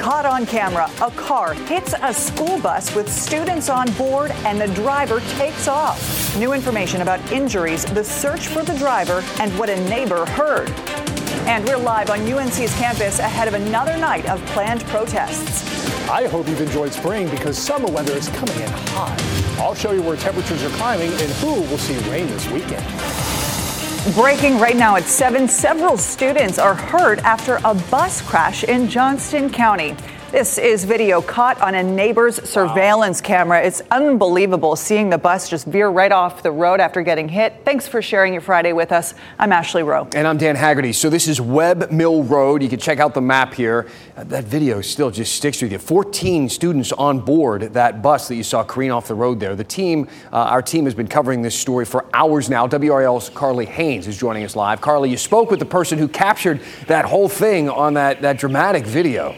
Caught on camera, a car hits a school bus with students on board and the driver takes off. New information about injuries, the search for the driver, and what a neighbor heard. And we're live on UNC's campus ahead of another night of planned protests. I hope you've enjoyed spring because summer weather is coming in hot. I'll show you where temperatures are climbing and who will see rain this weekend. Breaking right now at 7, several students are hurt after a bus crash in Johnston County. This is video caught on a neighbor's surveillance camera. It's unbelievable seeing the bus just veer right off the road after getting hit. Thanks for sharing your Friday with us. I'm Ashley Rowe. And I'm Dan Haggerty. So this is Webb Mill Road. You can check out the map here. That video still just sticks with you. 14 students on board that bus that you saw careen off the road there. Our team has been covering this story for hours now. WRAL's Carly Haynes is joining us live. Carly, you spoke with the person who captured that whole thing on that dramatic video.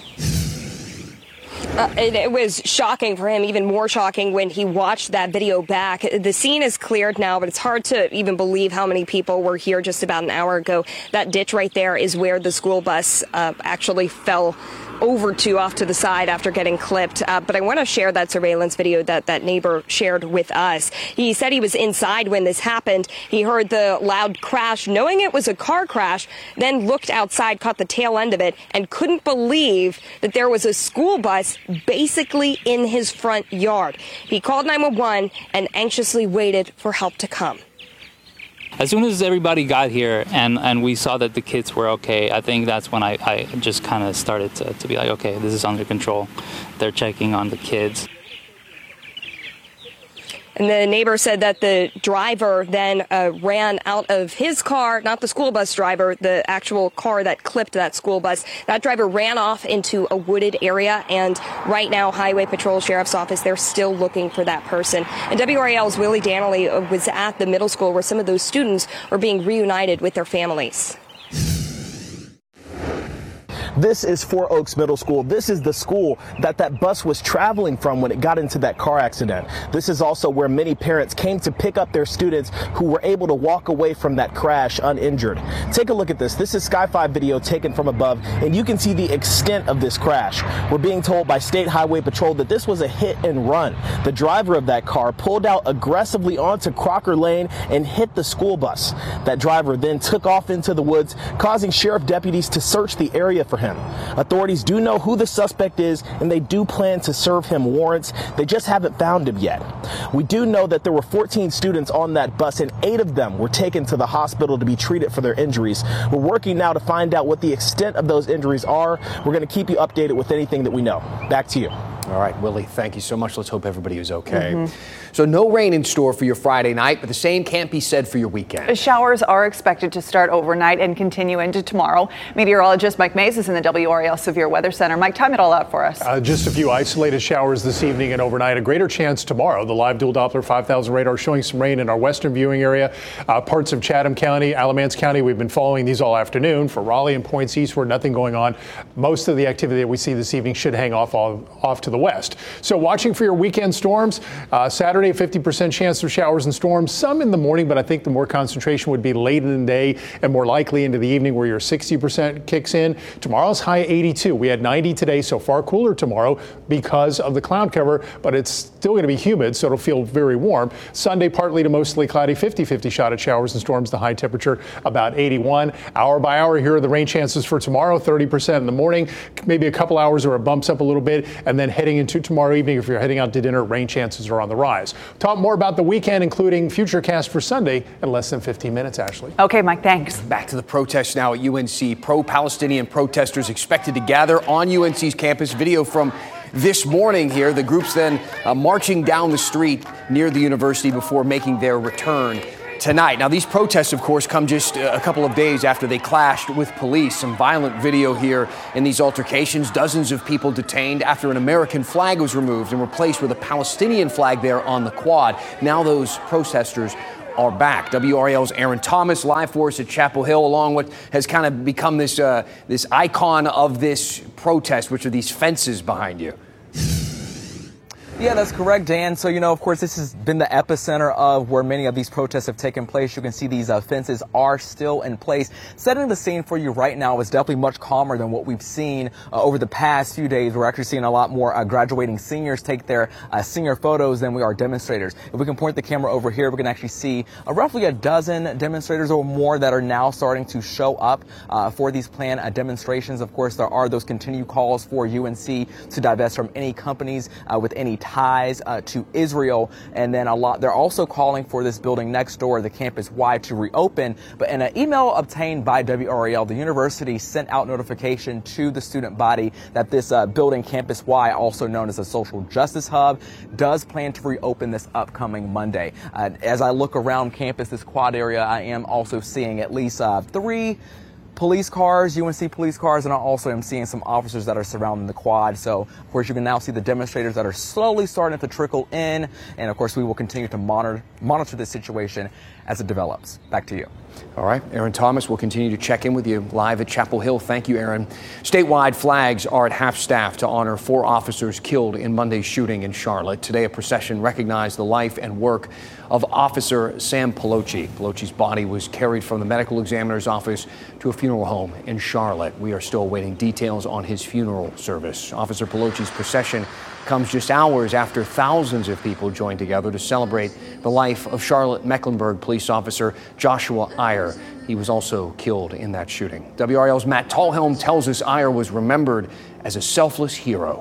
It was shocking for him, even more shocking when he watched that video back. The scene is cleared now, but it's hard to even believe how many people were here just about an hour ago. That ditch right there is where the school bus actually fell over to off to the side after getting clipped. But I want to share that surveillance video that neighbor shared with us. He said he was inside when this happened. He heard the loud crash, knowing it was a car crash, then looked outside, caught the tail end of it, and couldn't believe that there was a school bus basically in his front yard. He called 911 and anxiously waited for help to come. As soon as everybody got here and we saw that the kids were okay, I think that's when I just kind of started to be like, okay, this is under control. They're checking on the kids. And the neighbor said that the driver then ran out of his car, not the school bus driver, the actual car that clipped that school bus. That driver ran off into a wooded area. And right now, Highway Patrol Sheriff's Office, they're still looking for that person. And WRAL's Willie Danley was at the middle school where some of those students are being reunited with their families. This is Four Oaks Middle School. This is the school that bus was traveling from when it got into that car accident. This is also where many parents came to pick up their students who were able to walk away from that crash uninjured. Take a look at this. This is Sky 5 video taken from above, and you can see the extent of this crash. We're being told by State Highway Patrol that this was a hit and run. The driver of that car pulled out aggressively onto Crocker Lane and hit the school bus. That driver then took off into the woods, causing sheriff deputies to search the area for him. Authorities do know who the suspect is, and they do plan to serve him warrants. They just haven't found him yet. We do know that there were 14 students on that bus, and 8 of them were taken to the hospital to be treated for their injuries. We're working now to find out what the extent of those injuries are. We're going to keep you updated with anything that we know. Back to you. All right, Willie, thank you so much. Let's hope everybody is okay. So no rain in store for your Friday night, but the same can't be said for your weekend. The showers are expected to start overnight and continue into tomorrow. Meteorologist Mike Mays is in the WRAL Severe Weather Center. Mike, time it all out for us. Just a few isolated showers this evening and overnight. A greater chance tomorrow. The live dual Doppler 5000 radar showing some rain in our western viewing area. Parts of Chatham County, Alamance County. We've been following these all afternoon. For Raleigh and points eastward, nothing going on. Most of the activity that we see this evening should hang off to the west. So watching for your weekend storms. Saturday, 50% chance of showers and storms. Some in the morning, but I think the more concentration would be late in the day and more likely into the evening where your 60% kicks in. Tomorrow's high 82. We had 90 today, so far cooler tomorrow because of the cloud cover, but it's still going to be humid, so it'll feel very warm. Sunday, partly to mostly cloudy, 50-50 shot at showers and storms. The high temperature about 81. Hour by hour, here are the rain chances for tomorrow. 30% in the morning, maybe a couple hours where it bumps up a little bit, and then heading into tomorrow evening, if you're heading out to dinner, rain chances are on the rise. Talk more about the weekend, including Futurecast for Sunday, in less than 15 minutes, Ashley. Okay, Mike, thanks. Back to the protests now at UNC. Pro-Palestinian protesters expected to gather on UNC's campus. Video from this morning here. The group's then marching down the street near the university before making their return tonight. Now, these protests, of course, come just a couple of days after they clashed with police. Some violent video here in these altercations. Dozens of people detained after an American flag was removed and replaced with a Palestinian flag there on the quad. Now those protesters are back. WRAL's Aaron Thomas live for us at Chapel Hill, along what has kind of become this icon of this protest, which are these fences behind you. Yeah, that's correct, Dan. So, of course, this has been the epicenter of where many of these protests have taken place. You can see these fences are still in place. Setting the scene for you right now is definitely much calmer than what we've seen over the past few days. We're actually seeing a lot more graduating seniors take their senior photos than we are demonstrators. If we can point the camera over here, we can actually see roughly a dozen demonstrators or more that are now starting to show up for these planned demonstrations. Of course, there are those continued calls for UNC to divest from any companies with any ties to Israel, and then they're also calling for this building next door, the Campus Y, to reopen. But in an email obtained by WRAL, the university sent out notification to the student body that this building, Campus Y, also known as a social justice hub, does plan to reopen this upcoming Monday. As I look around campus, this quad area, I am also seeing at least 3 police cars, UNC police cars, and I also am seeing some officers that are surrounding the quad. So, of course, you can now see the demonstrators that are slowly starting to trickle in. And, of course, we will continue to monitor this situation as it develops. Back to you. All right, Aaron Thomas, we'll continue to check in with you live at Chapel Hill. Thank you, Aaron. Statewide flags are at half-staff to honor 4 officers killed in Monday's shooting in Charlotte. Today, a procession recognized the life and work of Officer Sam Pelosi. Peloci's body was carried from the medical examiner's office to a funeral home in Charlotte. We are still awaiting details on his funeral service. Officer Peloci's procession comes just hours after thousands of people joined together to celebrate the life of Charlotte-Mecklenburg police officer Joshua Iyer. He was also killed in that shooting. WRAL's Matt Tallhelm tells us Iyer was remembered as a selfless hero.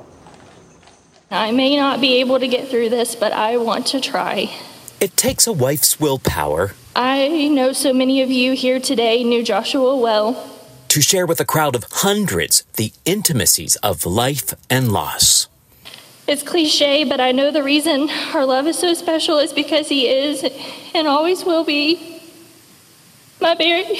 I may not be able to get through this, but I want to try. It takes a wife's willpower. I know so many of you here today knew Joshua well. To share with a crowd of hundreds the intimacies of life and loss. It's cliche, but I know the reason our love is so special is because he is and always will be my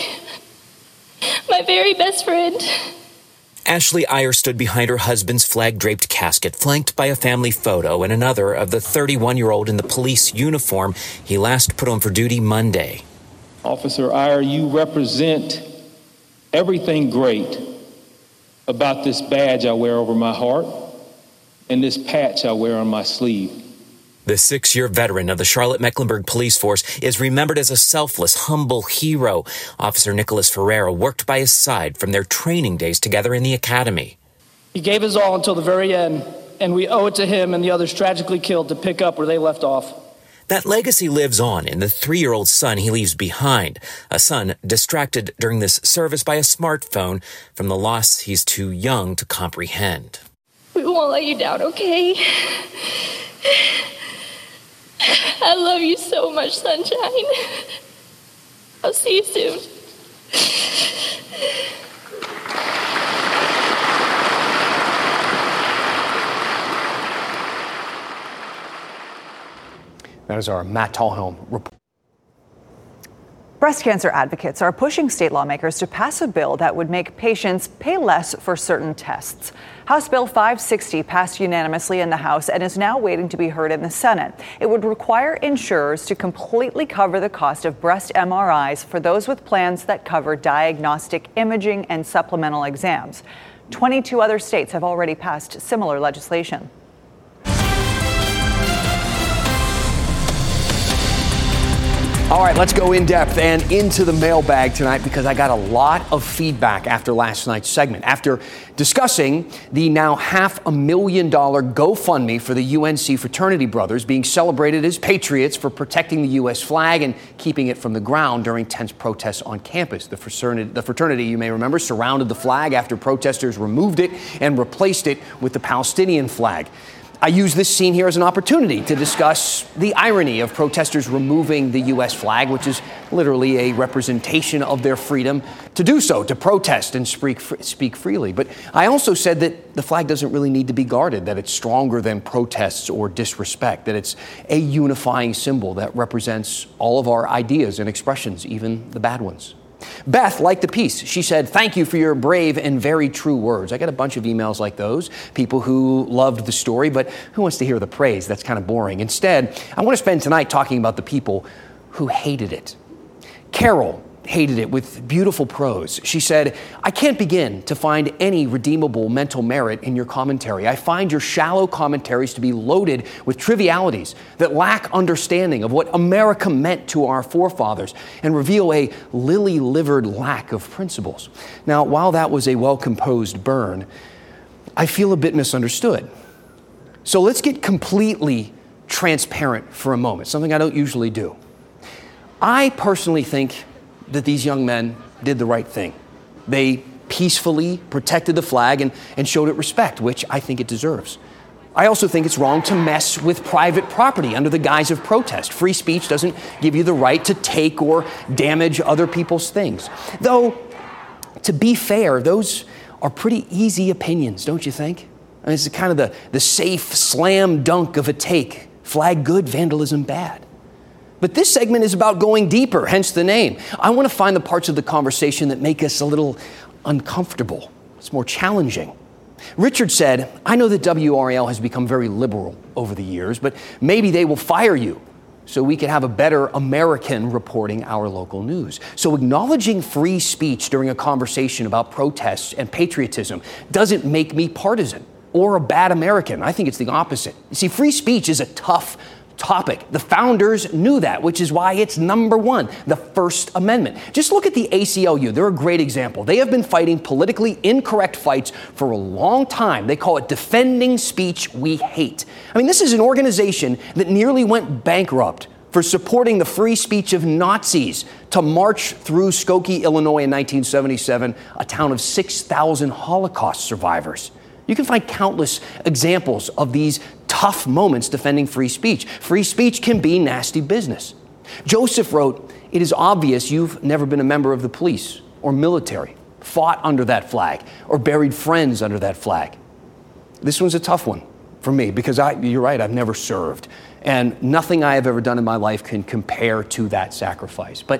very best friend. Ashley Iyer stood behind her husband's flag-draped casket, flanked by a family photo and another of the 31-year-old in the police uniform he last put on for duty Monday. Officer Iyer, you represent everything great about this badge I wear over my heart and this patch I wear on my sleeve. The 6-year veteran of the Charlotte-Mecklenburg Police Force is remembered as a selfless, humble hero. Officer Nicholas Ferreira worked by his side from their training days together in the academy. He gave his all until the very end, and we owe it to him and the others tragically killed to pick up where they left off. That legacy lives on in the 3-year-old son he leaves behind, a son distracted during this service by a smartphone from the loss he's too young to comprehend. We won't let you down, okay? I love you so much, sunshine. I'll see you soon. That is our Matt Tallhelm report. Breast cancer advocates are pushing state lawmakers to pass a bill that would make patients pay less for certain tests. House Bill 560 passed unanimously in the House and is now waiting to be heard in the Senate. It would require insurers to completely cover the cost of breast MRIs for those with plans that cover diagnostic imaging and supplemental exams. 22 other states have already passed similar legislation. All right, let's go in depth and into the mailbag tonight because I got a lot of feedback after last night's segment. After discussing the now $500,000 GoFundMe for the UNC fraternity brothers being celebrated as patriots for protecting the U.S. flag and keeping it from the ground during tense protests on campus. The fraternity, you may remember, surrounded the flag after protesters removed it and replaced it with the Palestinian flag. I use this scene here as an opportunity to discuss the irony of protesters removing the U.S. flag, which is literally a representation of their freedom to do so, to protest and speak freely. But I also said that the flag doesn't really need to be guarded, that it's stronger than protests or disrespect, that it's a unifying symbol that represents all of our ideas and expressions, even the bad ones. Beth liked the piece. She said, "Thank you for your brave and very true words." I got a bunch of emails like those, people who loved the story, but who wants to hear the praise? That's kind of boring. Instead, I want to spend tonight talking about the people who hated it. Carol hated it with beautiful prose. She said, "I can't begin to find any redeemable mental merit in your commentary. I find your shallow commentaries to be loaded with trivialities that lack understanding of what America meant to our forefathers and reveal a lily-livered lack of principles." Now, while that was a well-composed burn, I feel a bit misunderstood. So let's get completely transparent for a moment, something I don't usually do. I personally think that these young men did the right thing. They peacefully protected the flag and showed it respect, which I think it deserves. I also think it's wrong to mess with private property under the guise of protest. Free speech doesn't give you the right to take or damage other people's things. Though, to be fair, those are pretty easy opinions, don't you think? I mean, it's kind of the safe slam dunk of a take. Flag good, vandalism bad. But this segment is about going deeper, hence the name. I want to find the parts of the conversation that make us a little uncomfortable. It's more challenging. Richard said, "I know that WRAL has become very liberal over the years, but maybe they will fire you so we can have a better American reporting our local news." So acknowledging free speech during a conversation about protests and patriotism doesn't make me partisan or a bad American. I think it's the opposite. You see, free speech is a tough topic. The founders knew that, which is why it's number one, the First Amendment. Just look at the ACLU. They're a great example. They have been fighting politically incorrect fights for a long time. They call it Defending Speech We Hate. I mean, this is an organization that nearly went bankrupt for supporting the free speech of Nazis to march through Skokie, Illinois in 1977, a town of 6,000 Holocaust survivors. You can find countless examples of these tough moments defending free speech. Free speech can be nasty business. Joseph wrote, "It is obvious you've never been a member of the police or military, fought under that flag, or buried friends under that flag." This one's a tough one for me because you're right, I've never served. And nothing I have ever done in my life can compare to that sacrifice. But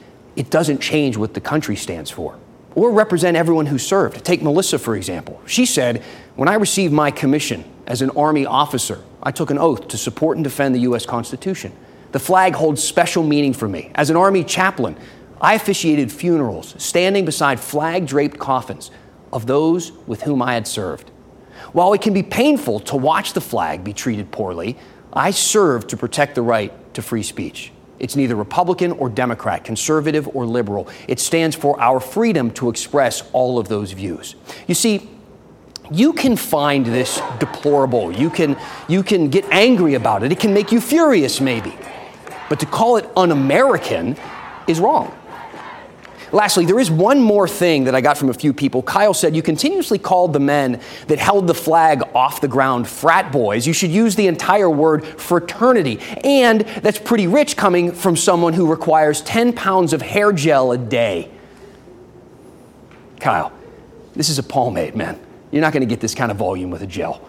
it doesn't change what the country stands for or represent everyone who served. Take Melissa, for example. She said, "When I received my commission as an Army officer, I took an oath to support and defend the U.S. Constitution. The flag holds special meaning for me. As an Army chaplain, I officiated funerals, standing beside flag-draped coffins of those with whom I had served. While it can be painful to watch the flag be treated poorly, I served to protect the right to free speech. It's neither Republican or Democrat, conservative or liberal. It stands for our freedom to express all of those views." You see, you can find this deplorable. You can get angry about it. It can make you furious, maybe. But to call it un-American is wrong. Lastly, there is one more thing that I got from a few people. Kyle said, "You continuously called the men that held the flag off the ground frat boys. You should use the entire word fraternity. And that's pretty rich coming from someone who requires 10 pounds of hair gel a day." Kyle, this is a pomade, man. You're not going to get this kind of volume with a gel.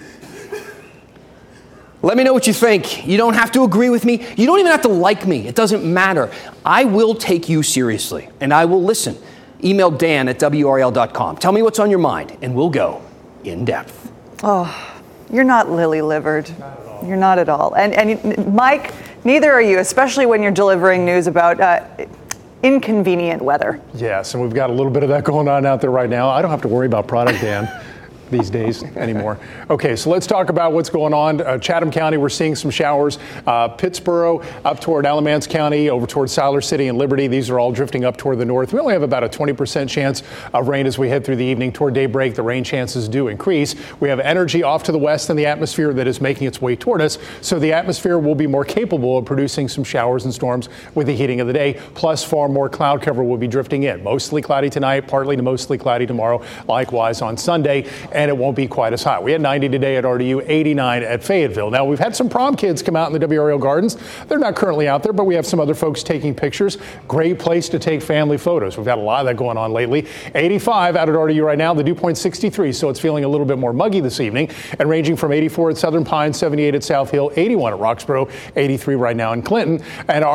Let me know what you think. You don't have to agree with me. You don't even have to like me. It doesn't matter. I will take you seriously, and I will listen. Email dan@WRAL.com. Tell me what's on your mind, and we'll go in depth. Oh, you're not lily-livered. You're not at all. And Mike, neither are you, especially when you're delivering news about inconvenient weather. Yes, and we've got a little bit of that going on out there right now. I don't have to worry about product, Dan. These days anymore. Okay, so let's talk about what's going on. Chatham County, we're seeing some showers. Pittsboro up toward Alamance County, over toward Siler City and Liberty. These are all drifting up toward the north. We only have about a 20% chance of rain as we head through the evening. Toward daybreak, the rain chances do increase. We have energy off to the west in the atmosphere that is making its way toward us. So the atmosphere will be more capable of producing some showers and storms with the heating of the day. Plus, far more cloud cover will be drifting in. Mostly cloudy tonight, partly to mostly cloudy tomorrow. Likewise on Sunday. And it won't be quite as hot. We had 90 today at RDU, 89 at Fayetteville. Now, we've had some prom kids come out in the WRAL Gardens. They're not currently out there, but we have some other folks taking pictures. Great place to take family photos. We've had a lot of that going on lately. 85 out at RDU right now, the dew point 63, so it's feeling a little bit more muggy this evening, and ranging from 84 at Southern Pines, 78 at South Hill, 81 at Roxborough, 83 right now in Clinton. And our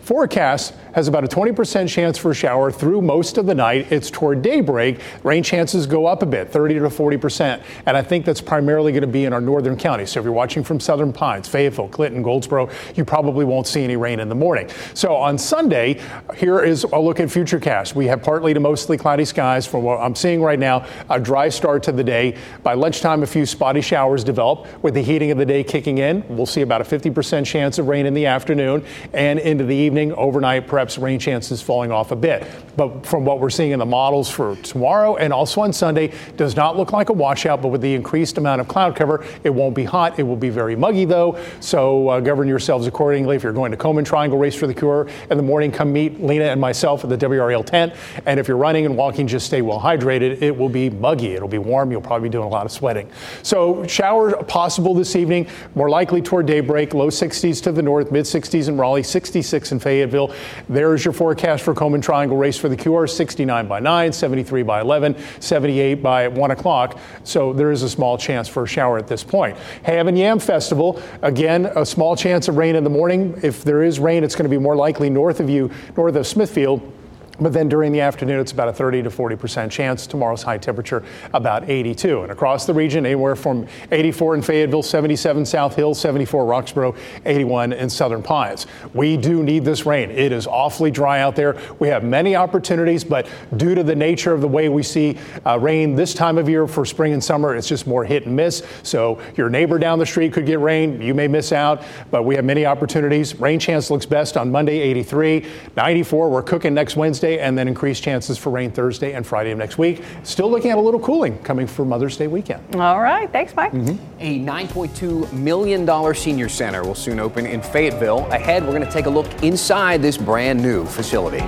Forecast has about a 20% chance for a shower through most of the night. It's toward daybreak. Rain chances go up a bit, 30 to 40%. And I think that's primarily going to be in our northern counties. So if you're watching from Southern Pines, Fayetteville, Clinton, Goldsboro, you probably won't see any rain in the morning. So on Sunday, here is a look at Futurecast. We have partly to mostly cloudy skies from what I'm seeing right now. A dry start to the day. By lunchtime, a few spotty showers develop with the heating of the day kicking in. We'll see about a 50% chance of rain in the afternoon and into the evening. Overnight, perhaps rain chances falling off a bit. But from what we're seeing in the models for tomorrow and also on Sunday, does not look like a washout, but with the increased amount of cloud cover, it won't be hot. It will be very muggy, though. So govern yourselves accordingly. If you're going to Komen Triangle Race for the Cure in the morning, come meet Lena and myself at the WRAL tent. And if you're running and walking, just stay well hydrated. It will be muggy. It'll be warm. You'll probably be doing a lot of sweating. So showers possible this evening, more likely toward daybreak, low 60s to the north, mid 60s in Raleigh, 66 in Fayetteville. There's your forecast for Komen Triangle Race for the Cure, 69 by 9, 73 by 11, 78 by 1 o'clock. So there is a small chance for a shower at this point. Ham and Yam Festival, again, a small chance of rain in the morning. If there is rain, it's going to be more likely north of Smithfield. But then during the afternoon, it's about a 30 to 40% chance. Tomorrow's high temperature about 82. And across the region, anywhere from 84 in Fayetteville, 77 South Hill, 74 Roxborough, 81 in Southern Pines. We do need this rain. It is awfully dry out there. We have many opportunities, but due to the nature of the way we see rain this time of year for spring and summer, it's just more hit and miss. So your neighbor down the street could get rain. You may miss out, but we have many opportunities. Rain chance looks best on Monday, 83, 94. We're cooking next Wednesday, and then increased chances for rain Thursday and Friday of next week. Still looking at a little cooling coming for Mother's Day weekend. All right. Thanks, Mike. A $9.2 million senior center will soon open in Fayetteville. Ahead, we're going to take a look inside this brand new facility.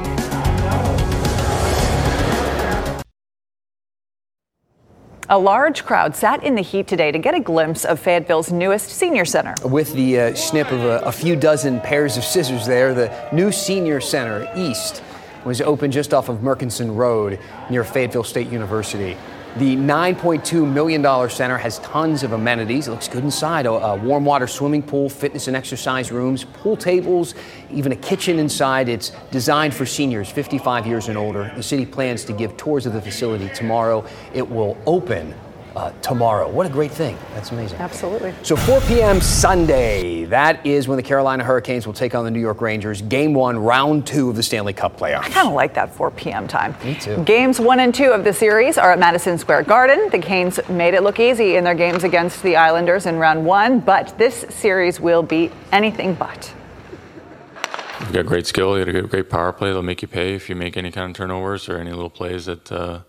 A large crowd sat in the heat today to get a glimpse of Fayetteville's newest senior center. With the snip of a few dozen pairs of scissors there, the new senior center east was opened just off of Murchison Road near Fayetteville State University. The $9.2 million center has tons of amenities. It looks good inside. A warm water swimming pool, fitness and exercise rooms, pool tables, even a kitchen inside. It's designed for seniors 55 years and older. The city plans to give tours of the facility tomorrow. It will open tomorrow. What a great thing. That's amazing. Absolutely. So 4 p.m. Sunday, that is when the Carolina Hurricanes will take on the New York Rangers. Game 1, round 2 of the Stanley Cup playoffs. I kind of like that 4 p.m. time. Me too. Games 1 and 2 of the series are at Madison Square Garden. The Canes made it look easy in their games against the Islanders in round 1, but this series will be anything but. You've got great skill. You got a great power play. They'll make you pay if you make any kind of turnovers or any little plays that they're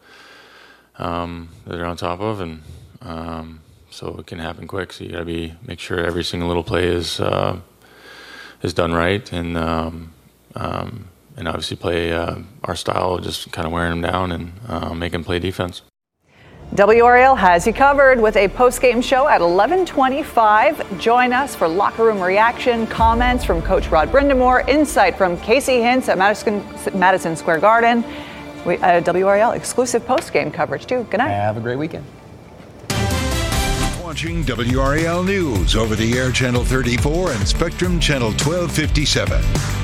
on top of, and so it can happen quick. So you got to make sure every single little play is done right, and obviously play our style, just kind of wearing them down and make them play defense. WRAL has you covered with a post-game show at 11:25. Join us for locker room reaction, comments from Coach Rod Brindamore, insight from Casey Hintz at Madison Square Garden. WRAL exclusive post-game coverage, too. Good night. Have a great weekend. Watching WRAL News over the air Channel 34 and Spectrum Channel 1257.